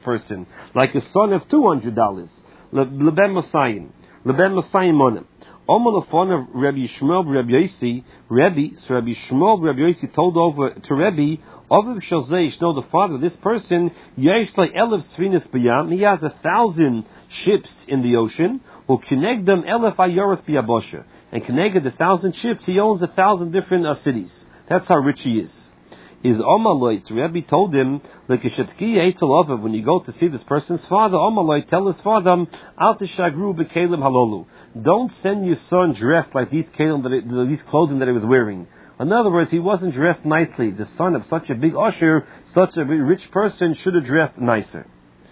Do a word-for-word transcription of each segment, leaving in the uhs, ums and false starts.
person, like a son of two hundred dollars. Leben Mosayim. Leben Mosayim Monim. Omalafon of Rabbi Shmuel Rabbi Yossi, Rabbi, so Rabbi Shmuel Rabbi Yossi told over to Rabbi, Oviv Shazei, know the father of this person, Yesh like Elef Svinis B'yam, he has a thousand ships in the ocean, who connect them Elef Ayoros B'yabosha, and connected the thousand ships, he owns a thousand different uh, cities. That's how rich he is. Is Omaloy, so Rabbi told him, like a Shetki Eitzel, when you go to see this person's father, Omaloy, tell his father, Al Tishagru B'Kelim Halolu. Don't send your son dressed like these kelim that it, these clothing that he was wearing. In other words, he wasn't dressed nicely. The son of such a big usher, such a rich person, should have dressed nicer.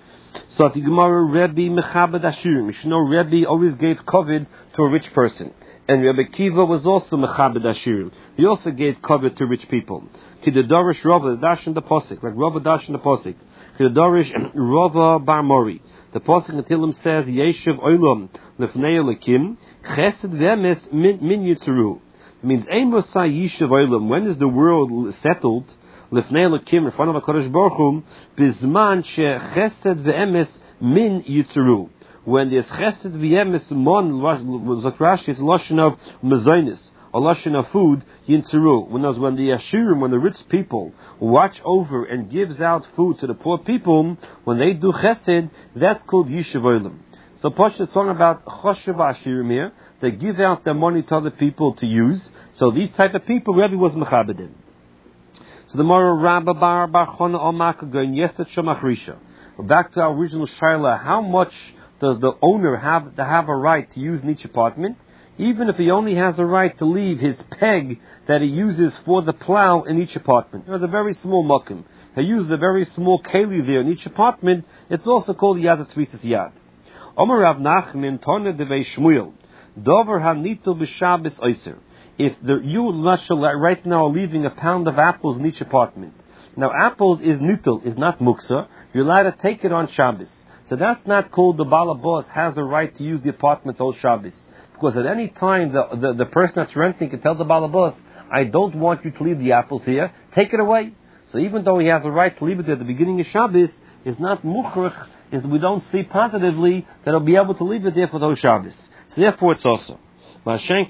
So the Gemara, Rebbe Mechabed Ashirim. You should know Rebbe always gave covet to a rich person. And Rebbe Kiva was also Mechabed Ashirim. He also gave covet to rich people. Kidadarish Rava, the Dash in the Posik, like Rava Dash in the Posik. Kidadarish Rava Bar Mori. The Posik in Tehillim says, Yeshiv Olam Lefnei Elokim, Chesed V'emes Min Yitzuru. It means, Ein Mosai Yeshiv Olam, when is the world settled, Lefnei Elokim, in front of HaKadosh Baruch Hu, Bizman She Chesed V'emes Min Yitzuru. When there's Chesed V'emes Mon, Zakrashi, it's a Lashon of Mazonis, a Lashon of food, Yitzuru. When when the Ashurim, when the rich people watch over and gives out food to the poor people, when they do Chesed, that's called Yeshiv Olam. So Pasha is talking about Choshev Ashirim here. They give out their money to other people to use. So these type of people, Rebbe was Mechabedim. So the Mora Rabba Bar Bar Chona Omaka going Yeset Shomachrisha. Back to our original Shaila, how much does the owner have to have a right to use in each apartment? Even if he only has a right to leave his peg that he uses for the plow in each apartment. There's a very small makim. He uses a very small keli there in each apartment. It's also called Yad Tvisas Yad. Omer Rav Nachman Tone Devei Shmuel Dover Hanitul B'Shabbos Oiser. If the, you right now are leaving a pound of apples in each apartment. Now apples is nitul, is not muksa. You're allowed to take it on Shabbos. So that's not called the Bala Boss has a right to use the apartment all Shabbos. Because at any time the, the, the person that's renting can tell the Bala Boss, I don't want you to leave the apples here, take it away. So even though he has a right to leave it there at the beginning of Shabbos, it's not mukhrich, is we don't see positively that he'll be able to leave it there for those Shabbos. So therefore it's also. Let's say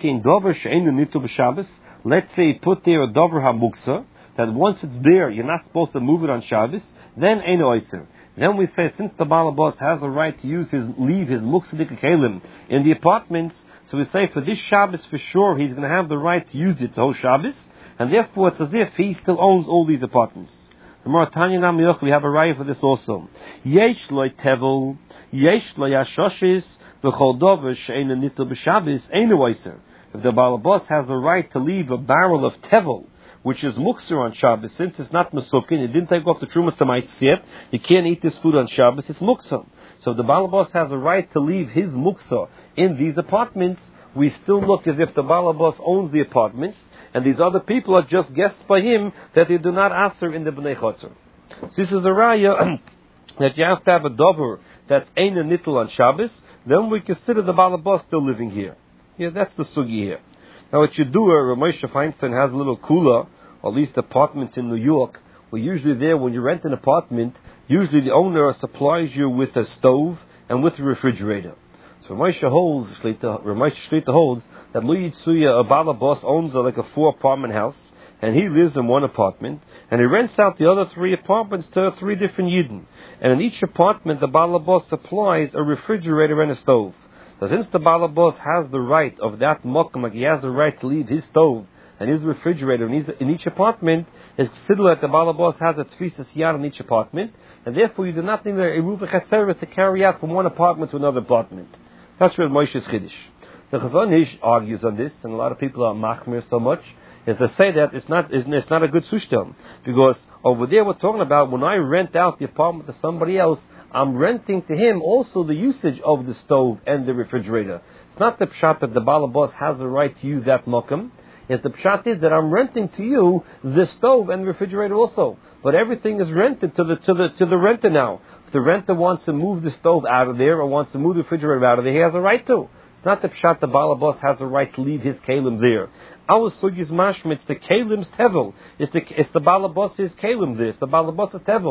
he put there a dover hamuksa, that once it's there, you're not supposed to move it on Shabbos, then ein oiser. Then we say, since the Balabos has a right to use his, leave his muksadik kelim in the apartments, so we say for this Shabbos for sure, he's going to have the right to use it the whole Shabbos, and therefore it's as if he still owns all these apartments. The Moratanya Namiyach, we have a right for this also. Yesh loy tevel, yesh loy yashoshis, v'chol dover she'ena nitel b'Shabbos, ein oiser. If the Balabos has a right to leave a barrel of tevel, which is mukser on Shabbos, since it's not mesukin, it didn't take off the trumas tamais yet, you can't eat this food on Shabbos, it's mukser. So if the Balabos has a right to leave his mukser in these apartments, we still look as if the Balabos owns the apartments, and these other people are just guests by him that they do not answer in the Bnei Chotzer. So this is a raya that you have to have a dover that's ein and nittel on Shabbos, then we consider the Balabos still living here. Yeah, that's the sugi here. Now what you do, uh, Moshe Feinstein has a little kula, or at least apartments in New York, where usually there, when you rent an apartment, usually the owner supplies you with a stove and with a refrigerator. So Moshe holds, Moshe Shlita holds, that Lu Yitzuya, a Balabos, owns a, like a four-apartment house, and he lives in one apartment, and he rents out the other three apartments to three different Yidden. And in each apartment, the Balabos supplies a refrigerator and a stove. So since the Balabos has the right of that mokum, like he has the right to leave his stove and his refrigerator in each, in each apartment, it's considered that the Balabos has a tfisas yad in each apartment, and therefore you do not need a ruva service to carry out from one apartment to another apartment. That's where Moshe's Chiddush. The Chazon Ish argues on this, and a lot of people are machmir so much, is to say that it's not it's not a good sushtam, because over there we're talking about when I rent out the apartment to somebody else, I'm renting to him also the usage of the stove and the refrigerator. It's not the pshat that the Balabos has a right to use that mokum. It's the pshat is that I'm renting to you the stove and the refrigerator also. But everything is rented to the to the to the renter now. If the renter wants to move the stove out of there or wants to move the refrigerator out of there, he has a right to. It's not the pshat the Balabos has a right to leave his kalim there. Our sugis mashma, it's the kalim's tevel. It's the it's the Balabos's kalim there. It's the Balabos's tevel.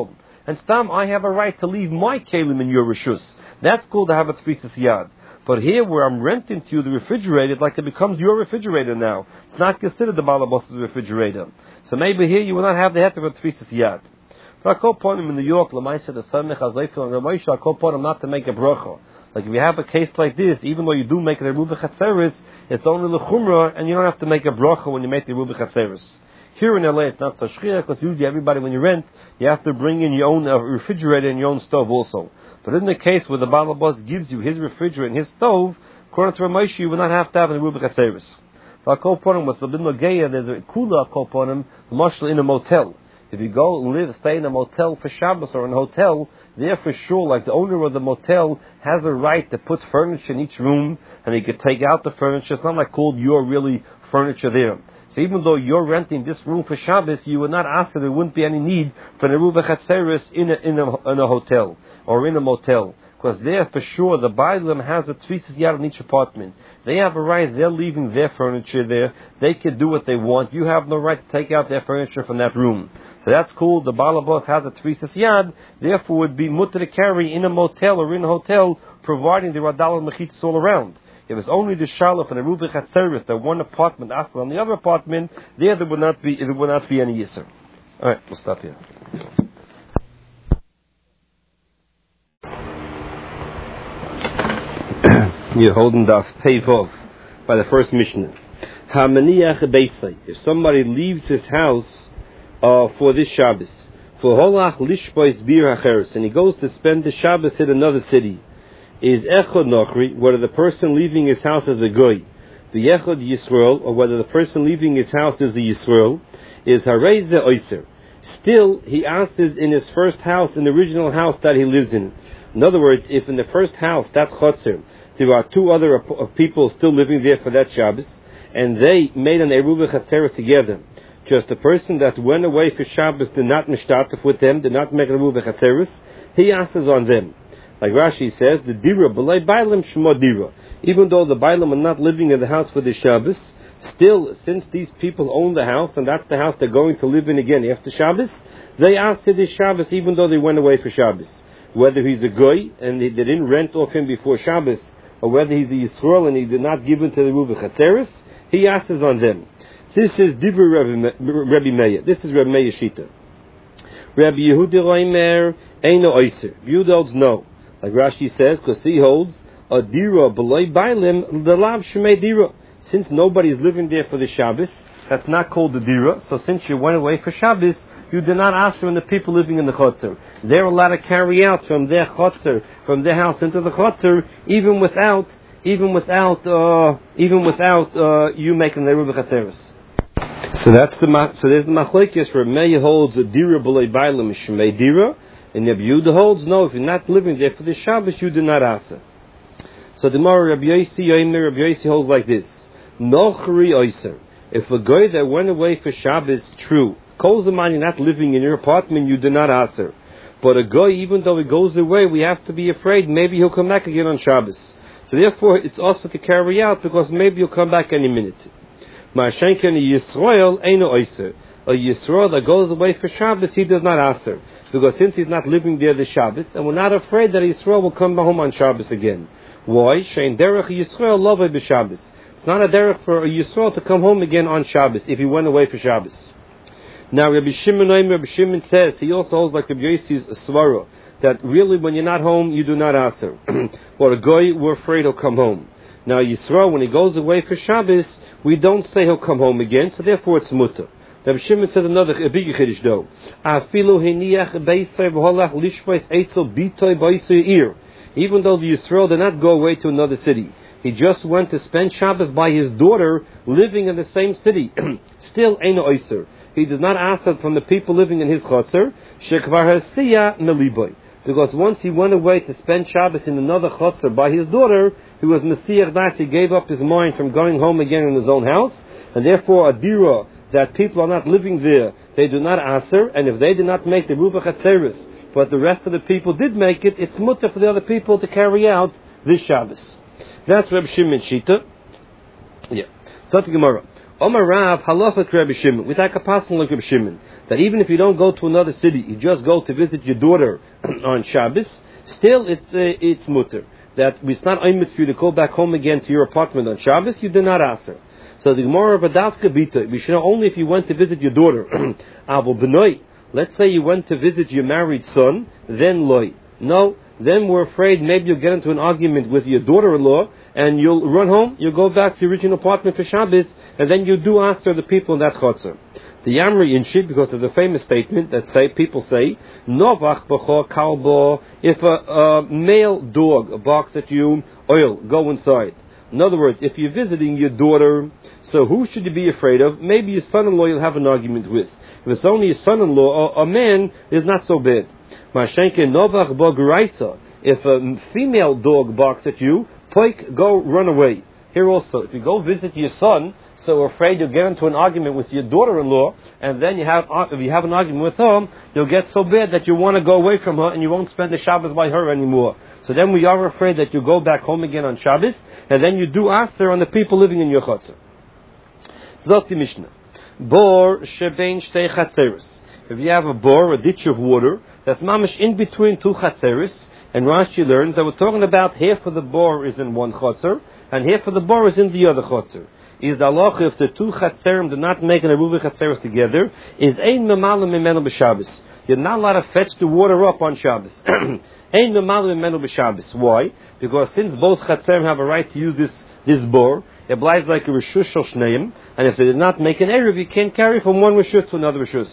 and stam, I have a right to leave my kelim in your rishus. That's called to have a tfisas yad. But here, where I'm renting to you the refrigerator, it's like it becomes your refrigerator now. It's not considered the balabos's refrigerator. So maybe here you will not have the heter of tfisas yad. I call upon him in New York, Lamaisa the Samech Hazayfil and Rameisha, I call upon him not to make a bracha. Like if you have a case like this, even though you do make the Ruba Chatzeris, it's only the Chumrah, and you don't have to make a bracha when you make the Ruba Chatzeris. Here in L A, it's not so shchir, because usually everybody, when you rent, you have to bring in your own uh, refrigerator and your own stove also. But in the case where the Balabas gives you his refrigerator and his stove, according to Rameisha, you will not have to have the Ruba Chatzeris. I call upon him, was the Bin Lageya, there's a kula, I call upon him, mashal in a motel. If you go and live, stay in a motel for Shabbos or in a hotel, there for sure, like the owner of the motel has a right to put furniture in each room, and he could take out the furniture. It's not like called your really furniture there. So even though you're renting this room for Shabbos, you would not ask that there wouldn't be any need for the Ruba Chatzeris in a, in a, in a hotel or in a motel. Because there for sure, the Bailam has a tfisas yad in each apartment. They have a right, they're leaving their furniture there. They can do what they want. You have no right to take out their furniture from that room. So that's cool. The Balabos has a tfisas yad, therefore would be mutter to carry in a motel or in a hotel, providing the radal and mechitzas all around. If it's only the shalaf and the Ruba Chatzeris, the one apartment asl on the other apartment, there there would not be there would not be any yisr. All right, we'll stop here. You're holding daf Pevov by the first Mishnah. Hamaniach beisai. If somebody leaves his house Uh, for this Shabbos, for holach lishbois bir hacheres, and he goes to spend the Shabbos in another city, is echod nochri, whether the person leaving his house is a goy, the echod Yisrael, or whether the person leaving his house is a Yisrael, is hareze oiser. Still, he answers in his first house, in the original house that he lives in. In other words, if in the first house, that chotzer, there are two other people still living there for that Shabbos, and they made an eruva chatzeres together, just the person that went away for Shabbos did not mishtatef with them, did not make a ruba chatzeris, he answers on them. Like Rashi says, the dira b'lei bailim shmo dira. Even though the bailim are not living in the house for the Shabbos, still, since these people own the house, and that's the house they're going to live in again after Shabbos, they answer this Shabbos even though they went away for Shabbos. Whether he's a goy, and they didn't rent off him before Shabbos, or whether he's a Yisrael and he did not give him to the ruba chatzeris, he answers on them. This is Dibur Rabbi Meir. This is Rabbi Meir Shita. Rabbi Yehuda Reimer Eino Oiser. Yehuda holds no. Like Rashi says, because he holds a dira beloy bailim the lav shemei dira. Since nobody is living there for the Shabbos, that's not called the dira. So since you went away for Shabbos, you did not ask from the people living in the chotzer. They're allowed to carry out from their chotzer, from their house into the chotzer, even without, even without, uh, even without uh, you making the ruba chatzeres. So that's the so there's the machlekes where Meir holds a dira b'lei bailim shemei dira, and Rabbi Yehuda holds no. If you're not living there for the Shabbos, you do not asa. So the Gemara Rabbi Yossi Yomer Rabbi Yossi holds like this: Nochri oiser. If a guy that went away for Shabbos, true, kol zaman you're not living in your apartment, you do not asa. But a guy, even though he goes away, we have to be afraid maybe he'll come back again on Shabbos. So therefore, it's also to carry out because maybe he'll come back any minute. Ma'ashenken Yisrael eino oiser. A Yisrael that goes away for Shabbos, he does not answer. Because since he's not living there the Shabbos, and we're not afraid that Yisrael will come home on Shabbos again. Why? Shein derech Yisrael lovei b'Shabbos. It's not a derech for a Yisrael to come home again on Shabbos if he went away for Shabbos. Now Rabbi Shimon Rabbi Shimon says, he also holds like Rabbi Yossi's svara, that really when you're not home, you do not answer. Or a goy, we're afraid he'll come home. Now Yisrael, when he goes away for Shabbos, we don't say he'll come home again, so therefore it's mutter. Rabbi Shimon says another a big chiddush though. Afilu heniach beisay v'holach lishvais eitzel bitoy beisay ir. Even though the Yisrael did not go away to another city, he just went to spend Shabbos by his daughter living in the same city. Still eino oiser. He does not ask from the people living in his chotzer. Shekvar hasiya meliboy. Because once he went away to spend Shabbos in another chotzer by his daughter, he was Messiach that he gave up his mind from going home again in his own house, and therefore a dira that people are not living there, they do not answer, and if they did not make the ruba chatzeres, but the rest of the people did make it, it's mutter for the other people to carry out this Shabbos. That's Reb Shimon Shita. Yeah. So the Gemara. Omar Rav halachak Rabbi Shimon. We take a passing like Rabbi Shimon that even if you don't go to another city, you just go to visit your daughter on Shabbos. Still, it's uh, it's mutter. That it's not aimed for you to go back home again to your apartment on Shabbos. You do not ask her. So the Gemara of Adavka Bita, we should know only if you went to visit your daughter. Avo B'noi. Let's say you went to visit your married son, then loy. No, then we're afraid maybe you'll get into an argument with your daughter-in-law, and you'll run home, you'll go back to your original apartment for Shabbos, and then you do answer the people in that chutzner. The Yamri in Shit, because there's a famous statement that say people say, Novach b'cho kalbo, if a, a male dog barks at you, oil, go inside. In other words, if you're visiting your daughter, so who should you be afraid of? Maybe your son-in-law you'll have an argument with. If it's only your son-in-law, a, a man is not so bad. Mashenke novach b'guraisa, if a female dog barks at you, poik, go run away. Here also, if you go visit your son, so we're afraid you'll get into an argument with your daughter-in-law, and then you have, if you have an argument with her, you'll get so bad that you want to go away from her, and you won't spend the Shabbos by her anymore. So then we are afraid that you go back home again on Shabbos, and then you do answer on the people living in your chutzner. Zot the Mishnah. Bor shebein shtei chatzeres. If you have a bor, a ditch of water, that's mamish in between two chatzeres, and Rashi learns that we're talking about half of the bor is in one chotzer, and half of the bor is in the other chotzer. Is the halacha if the two chatzerim do not make an aruva chatzeres together, is ein memalim mimenu b'Shabbos. You're not allowed to fetch the water up on Shabbos. Ein memalim mimenu b'Shabbos. Why? Because since both chatzerim have a right to use this this bor, it applies like a reshus shel shneim, and if they did not make an eruv, you can't carry from one reshus to another reshus.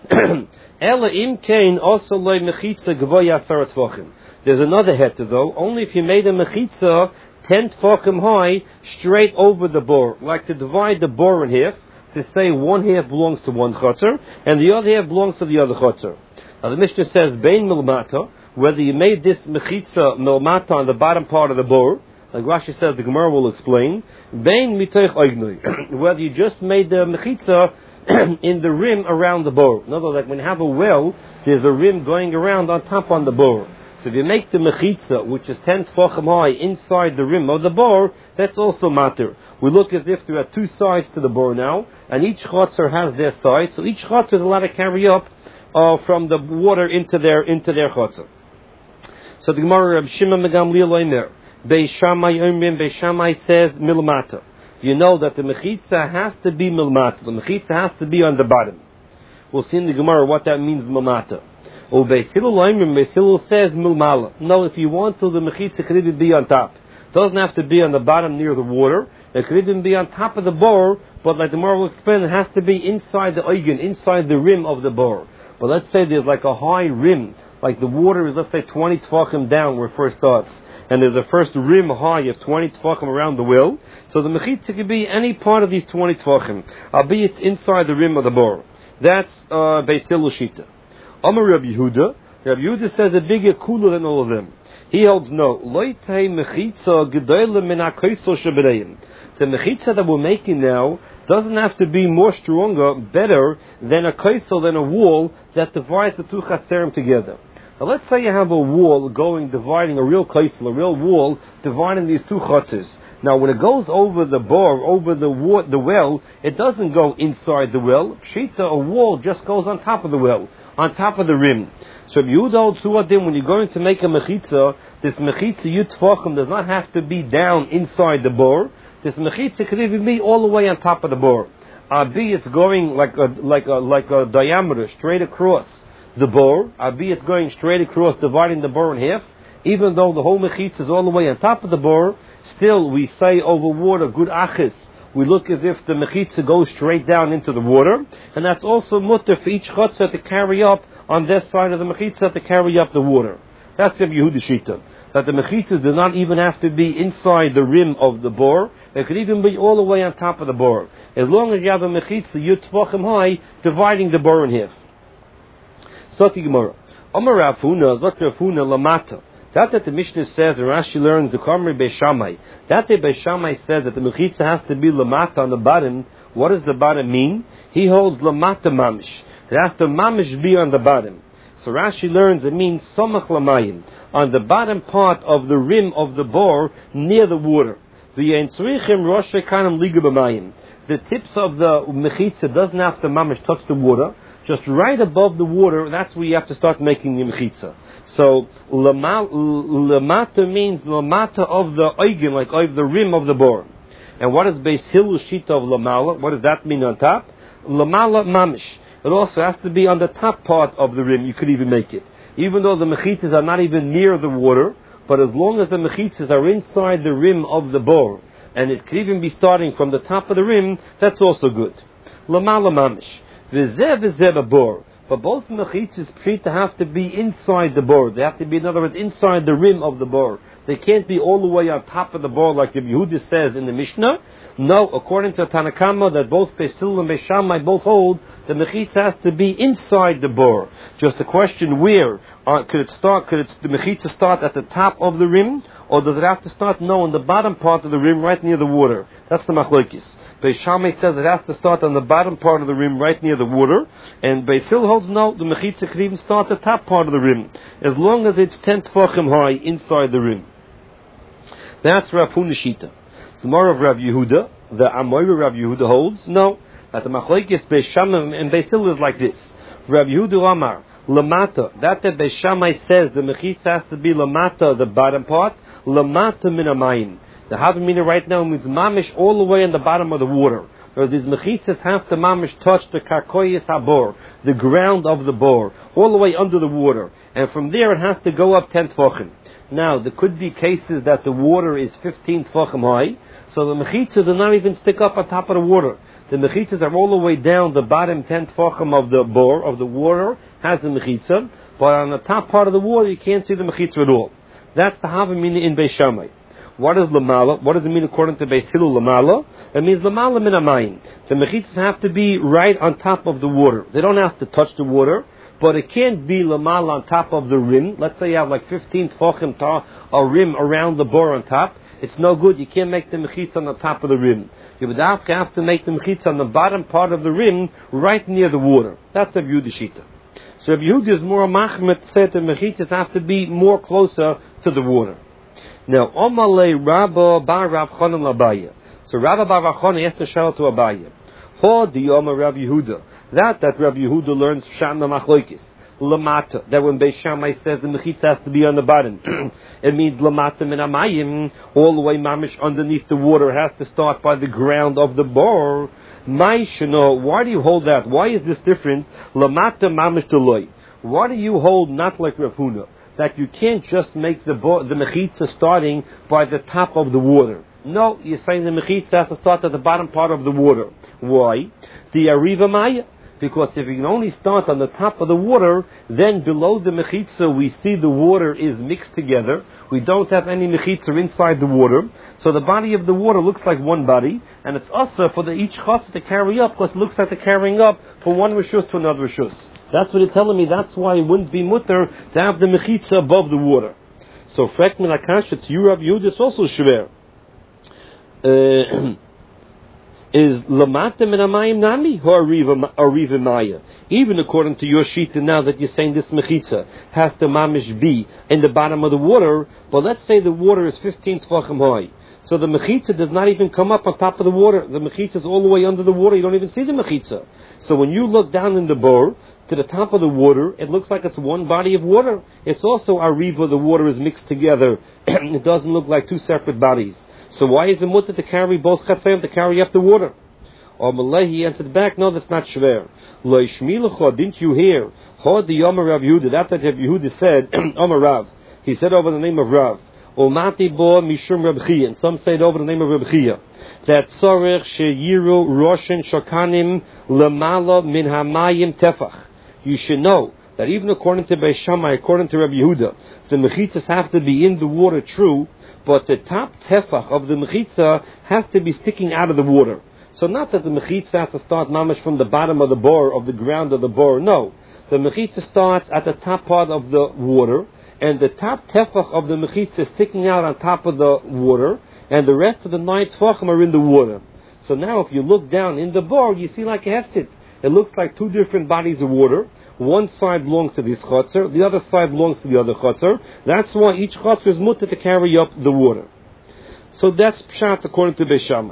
Ela im kein also loy mechitza gvoya asar tefachim. There's another heter though. Only if you made a mechitza ten tefachim high straight over the bor, like to divide the bor in half, to say one half belongs to one chotzer and the other half belongs to the other chotzer. Now the Mishnah says bein milmata, whether you made this mechitza milmata on the bottom part of the bor, like Rashi says, the Gemara will explain, bein mitoich oignoi, whether you just made the mechitza in the rim around the bor. In other words, like when you have a well, there's a rim going around on top on the bor. So if you make the mechitza, which is ten tefachim high, inside the rim of the bor, that's also matter. We look as if there are two sides to the bor now, and each chotzer has their side, so each chotzer is allowed to carry up uh, from the water into their into their chotzer. So the Gemara Reb Shimon Megamliel Omer, Beis Shammai Omrim, Beis Shammai says milmata. You know that the mechitza has to be milmata. The mechitza has to be on the bottom. We'll see in the Gemara what that means milmata. Or Beis Hillel Oimrim, Beis Hillel says milmala. No, if you want to, the mechitza could even be on top. It doesn't have to be on the bottom near the water. It could even be on top of the bor, but like the Gemara will explain, it has to be inside the oigen, inside the rim of the bor. But let's say there's like a high rim, like the water is, let's say, twenty tefachim down where it first starts, and there's a first rim high of twenty tefachim around the well. So the mechitza could be any part of these twenty tefachim, albeit it's inside the rim of the bor. That's uh, Beis Hillel Shita. Amar Rabbi Yehuda, Rabbi Yehuda says a bigger cooler than all of them. He holds no. Loitei mechitza gedoyle min hakoisel shebereim. The mechitza that we're making now doesn't have to be more stronger, better than a koisel, than a wall that divides the two chatzerim together. Now let's say you have a wall going, dividing a real koisel, a real wall, dividing these two chatzers. Now when it goes over the bor, over the wa- the well, it doesn't go inside the well. Pshita, a wall just goes on top of the well, on top of the rim. So if you don't suadim, when you're going to make a mechitza, this mechitza yud tefachim does not have to be down inside the bor. This mechitza could even be all the way on top of the bor. Abi, it's going like a like a like a diameter straight across the bor. Abi, it's going straight across, dividing the bor in half. Even though the whole mechitza is all the way on top of the bor, still we say over water, good achis. We look as if the mechitza goes straight down into the water, and that's also mutter for each chutzah to carry up on this side of the mechitza to carry up the water. That's the Yehuda Shita. That the mechitza does not even have to be inside the rim of the bor. It could even be all the way on top of the bor. As long as you have a mechitza yud tefachim high, dividing the bor in half. Soti Gemara. Amar Rav Huna, Zot Rav Huna lamata. That that the Mishnah says, and Rashi learns the Kamri Beis Shammai. That the Beis Shammai says that the mechitza has to be lamata on the bottom. What does the bottom mean? He holds lamata mamish. It has to mamish be on the bottom. So Rashi learns it means somach lamayim, on the bottom part of the rim of the bor near the water. The the tips of the mechitza doesn't have to mamish touch the water, just right above the water, that's where you have to start making the mechitza. So, lamata means lamata of the oigen, like of the rim of the bore. And what is Beis Hillel shita of lamala? What does that mean on top? Lamala mamish. It also has to be on the top part of the rim. You could even make it, even though the mechitzas are not even near the water. But as long as the mechitzas are inside the rim of the bore, and it could even be starting from the top of the rim, that's also good. Lamala mamish. V'zeh v'zeh bor. But both mechitzas pshita have to be inside the bore. They have to be, in other words, inside the rim of the bore. They can't be all the way on top of the bore like the Yehuda says in the Mishnah. No, according to Tanna Kama, that both Beis Hillel and Beis Shammai both hold, the mechitza has to be inside the bore. Just a question where. Uh, could it start, could it, the mechitza start at the top of the rim, or does it have to start, no, in the bottom part of the rim, right near the water? That's the machlokes. Beis Shammai says it has to start on the bottom part of the rim, right near the water, and Beis Hillel holds no, the mechitza could even start at the top part of the rim, as long as it's ten tefachim high inside the rim. That's Rav Huna shita. The more of Rav Yehuda, the Amoira Rav Yehuda holds, no, that the machlokes Beis Shammai and Beis Hillel is like this. Rav Yehuda Amar, Lamata, that the Beis Shammai says the mechitza has to be Lamata, the bottom part, Lamata min hamayim. The Havamina right now means mamish all the way in the bottom of the water. Whereas these mechitzas have to mamish touch the karkoyes habor, the ground of the bore, all the way under the water. And from there it has to go up ten tefachim. Now, there could be cases that the water is fifteen tefachim high, so the mechitzas do not even stick up on top of the water. The mechitzas are all the way down the bottom ten tefachim of the bore, of the water, has the mechitza, but on the top part of the water you can't see the mechitza at all. That's the Havamina in Beis Shammai. What is lamala? What does it mean according to Beis Hillel lamala? It means lamala min hamayim. The mechitzas have to be right on top of the water. They don't have to touch the water, but it can't be lamala on top of the rim. Let's say you have like fifteen tefachim ta a rim around the bore on top. It's no good. You can't make the mechitza on the top of the rim. You would have to make the mechitza on the bottom part of the rim, right near the water. That's a Yehuda shita. So if Yehuda is more machmet, said the mechitzas have to be more closer to the water. Now, Omale Rabba Bar Rav Chanan Labaya. So Rabba Bar Rav Chanan asked the shal to Abaya. Ho di Omer Rav Yehuda. That that Rav Yehuda learns Shana Machlokes. Lamata. That when Beis Shammai says the mechitza has to be on the bottom, it means Lamata min hamayim, all the way mamish underneath the water, has to start by the ground of the bore. My shano. Why do you hold that? Why is this different? Lamata mamish deloy. Why do you hold not like Rav Huna, that you can't just make the bo- the mechitza starting by the top of the water? No, you're saying the mechitza has to start at the bottom part of the water. Why? The ariva maya. Because if you can only start on the top of the water, then below the mechitza we see the water is mixed together. We don't have any mechitza inside the water. So the body of the water looks like one body, and it's also for the each chassid to carry up, because it looks like they're carrying up from one rishus to another rishus. That's what you're telling me. That's why it wouldn't be mutter to have the mechitza above the water. So frek min akasha to you, Rav Yehuda, it's also shver. Uh, is lamata min hamayim nami or ariva maya? Even according to your shita now that you're saying this mechitza has to mamish be in the bottom of the water, but let's say the water is fifteen tefachim high. So the mechitza does not even come up on top of the water. The mechitza is all the way under the water. You don't even see the mechitza. So when you look down in the bore to the top of the water, it looks like it's one body of water. It's also ariva, the water is mixed together. It doesn't look like two separate bodies. So why is it mutter to carry both chatzayim, to carry up the water? Or Malay, he answered back, no, that's not shver. Lo ishmilecha, didn't you hear? Ho di Yomer Rav Yehuda, that that Rav Yehuda said, Omer Rav. He said over the name of Rav. Omati bo mishum Reb Chia, and some say it over the name of Reb Chia. That tzorech sheyiru roshen shokanim lemala min hamayim tefach. You should know that even according to Beis Shammai, according to Reb Yehuda, the mechitzas have to be in the water, true, but the top tefach of the mechitza has to be sticking out of the water. So not that the mechitza has to start mamash from the bottom of the bore, of the ground of the bore. No, the mechitza starts at the top part of the water, and the top tefach of the mechitza is sticking out on top of the water, and the rest of the nine tefachim are in the water. So now if you look down in the bore, you see like a heftit. It looks like two different bodies of water. One side belongs to this chotzer, the other side belongs to the other chotzer. That's why each chotzer is mutter to carry up the water. So that's pshat according to Beis Shammai.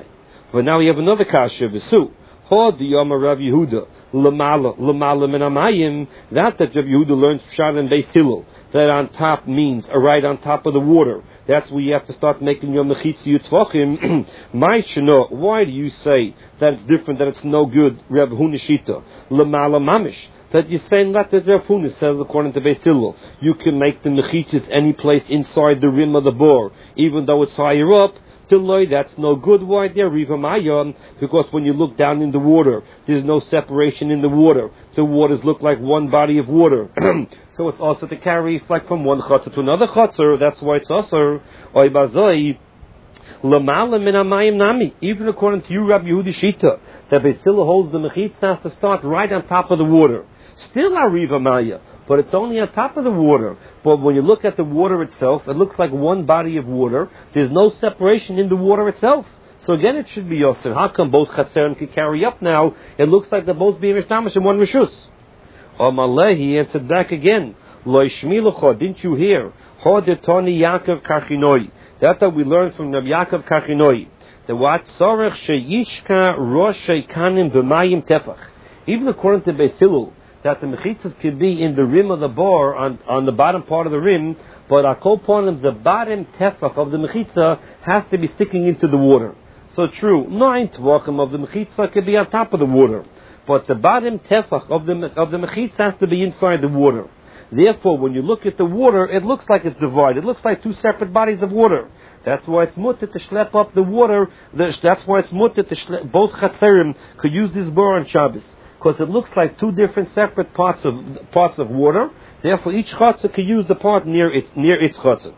But now we have another kasha, v'su. Ho di yama Rav Yehuda, lemala, lemala min amayim, that that Rav Yehuda learns pshat and Beis Hillel, that on top means a right on top of the water. That's where you have to start making your mechitzi yutzvachim. My shano, why do you say that it's different, that it's no good, Rav Huna Shita, lemala mamish? That you're saying that the Rav Huna says, according to Beis Hillel, you can make the mechitzas any place inside the rim of the bore, even though it's higher up. Tiloi, that's no good. Why there, Riva Mayon? Because when you look down in the water, there's no separation in the water. The waters look like one body of water. So it's also to carry like from one chutzah to another chutzah. That's why it's also Oy bazoi lamala min amayim nami. Even according to you, Rabbi Yehudi Shita, that Beis Hillel holds the mechitza has to start right on top of the water. Still a Riva Maya, but it's only on top of the water. But when you look at the water itself, it looks like one body of water. There's no separation in the water itself. So again, it should be Yosef. How come both Chatzerim can carry up now? It looks like they're both being Mishtamish in one Rishus. Amaleh, he answered back again. Lo Shmilucha, didn't you hear? Hodetoni Yaakov Karchinoi. That's what we learned from Rabbi Yaakov Karchinoi. The what? Sorech Sheyishka Rosh Sheikanim B'mayim Tefach. Even according to Beis Hillel, that the mechitzas can be in the rim of the bar, on, on the bottom part of the rim, but akol ponim, the bottom tefach of the mechitza has to be sticking into the water. So true, nine tvachim of the mechitza could be on top of the water, but the bottom tefach of the of the mechitza has to be inside the water. Therefore, when you look at the water, it looks like it's divided. It looks like two separate bodies of water. That's why it's mutter to schlep up the water. That's why it's mutter to schlep. Both chatzerim could use this bar on Shabbos, because it looks like two different separate parts of parts of water. Therefore, each chatzah can use the part near its near its chatzah.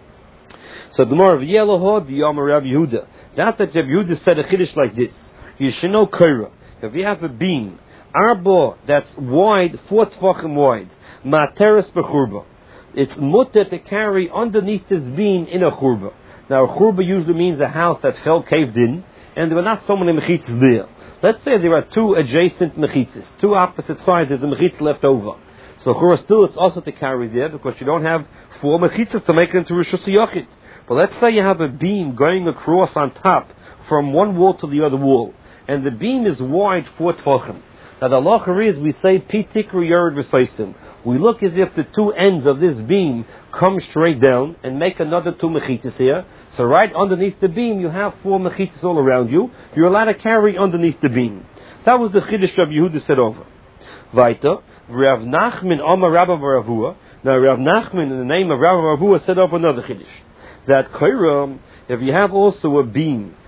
So the more of Yelohod, the Yom Rav Yehuda. That that Rav Yehuda said a chiddush like this: Yishino kaira. If you have a beam, arba that's wide, four tvachim wide, materes bechurba, it's mutter to carry underneath this beam in a churba. Now, a churba usually means a house that's held caved in, and there were not so many mechitzas there. Let's say there are two adjacent mechitzas, two opposite sides. There's a mechitza left over. So, churba still it's also to carry there because you don't have four mechitzas to make it into Rishus Yochid. But let's say you have a beam going across on top from one wall to the other wall, and the beam is wide four tvachim. Now the halacha is we say pitikru yered v'saisim. We look as if the two ends of this beam come straight down and make another two mechitzas here. So right underneath the beam you have four mechitzas all around you. You're allowed to carry underneath the beam. That was the chiddush Rabbi Yehuda said over. Vaita, Rav Nachman Amar Rabba Baravua. Now Rav Nachman in the name of Rabba Baravua said over another chiddush. That Kairam, if you have also a beam